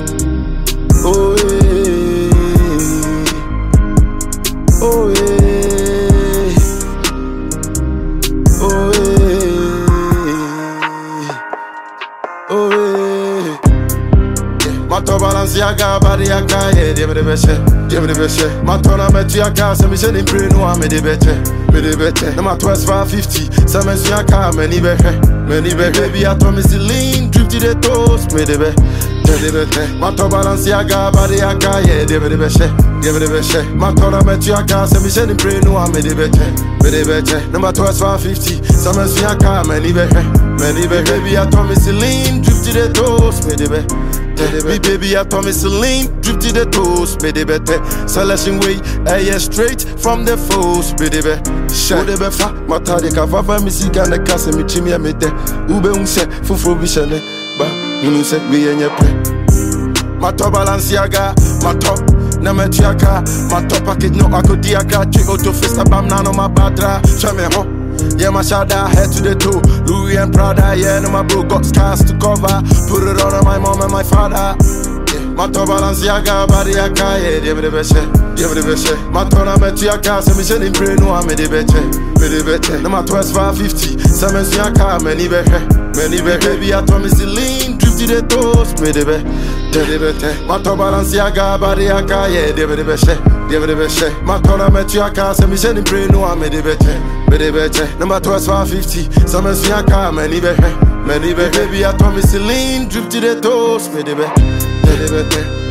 Oh yeah, oh yeah, oh yeah, oh yeah. Mato Balenciaga, Bariaka, yeah, give me the best, give me the best. Matona Metiaka, some is in prayer, no, I'm the better, me the better. No matter 550, some is Yaka, many better, baby. I told me Celine, drip to the toast, me the better. Mato Balenciaga, Bariaka, yeah, give me the best, give me the best. Matona Metiaka, some is in prayer, no, I'm the better, me the better. No matter 550, some is Yaka, many better, baby. I told me Celine, drip to the toast, me the better. Me baby, I told me Celine, drip to the toast, me the better. Selection way, air straight from the foes, me the better. Show the better, Matadika, Vava, Missy Gana, Casa, me chimia, me de. Ube unse, Fufu Bishane, ba, you say, me and your play. Mato Balenciaga, Mato, Nametiaka, Mato Packet, no Akodiaka, Chick Auto Festa Bam, Nano, my Badra, Chameho. Yeah, my shada head to the toe. Louis and Prada, yeah, no, my bro got scars to cover. Put it on my mom and my father. Mato Balenciaga, Bariaka, yeah, give me the best, give me the best. Matona Metiaka, some is in prayer, no, I'm the better, me the better. No matter 550, some is Yaka, many better, baby. I told me Celine, drip to the toast, me the better. Mato Balenciaga, Bariaka, yeah, give me the best, give me the best. Matona Metiaka, some is in prayer, no, I'm the better, me the better. No matter 550, some is Yaka, many better, baby. I told me Celine, drip to the toast, me the better.